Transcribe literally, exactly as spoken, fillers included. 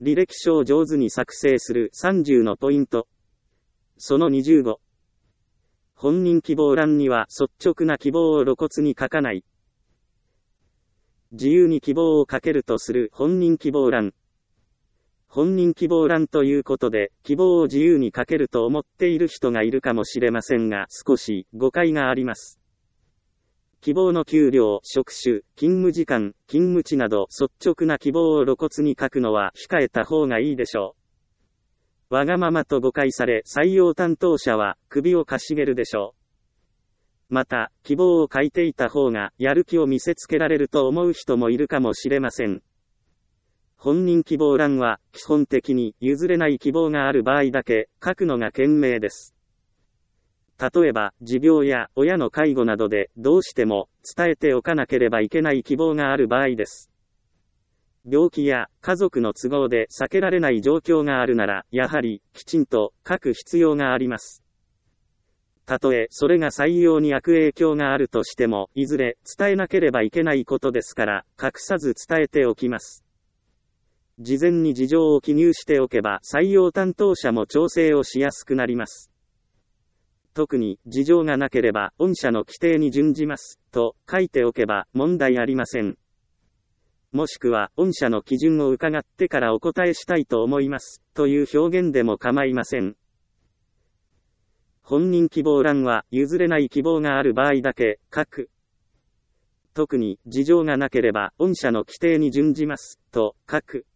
履歴書を上手に作成するさんじゅうのポイント。そのにじゅうご。本人希望欄には率直な希望を露骨に書かない。自由に希望を書けるとする本人希望欄。本人希望欄ということで、希望を自由に書けると思っている人がいるかもしれませんが、少し誤解があります。希望の給料、職種、勤務時間、勤務地など率直な希望を露骨に書くのは控えた方がいいでしょう。わがままと誤解され、採用担当者は首をかしげるでしょう。また、希望を書いていた方がやる気を見せつけられると思う人もいるかもしれません。本人希望欄は、基本的に譲れない希望がある場合だけ書くのが賢明です。例えば、持病や親の介護などでどうしても伝えておかなければいけない希望がある場合です。病気や家族の都合で避けられない状況があるなら、やはりきちんと書く必要があります。たとえそれが採用に悪影響があるとしても、いずれ伝えなければいけないことですから、隠さず伝えておきます。事前に事情を記入しておけば採用担当者も調整をしやすくなります。特に事情がなければ御社の規定に準じますと書いておけば問題ありません。もしくは御社の基準を伺ってからお答えしたいと思いますという表現でも構いません。本人希望欄は譲れない希望がある場合だけ書く。特に事情がなければ御社の規定に準じますと書く。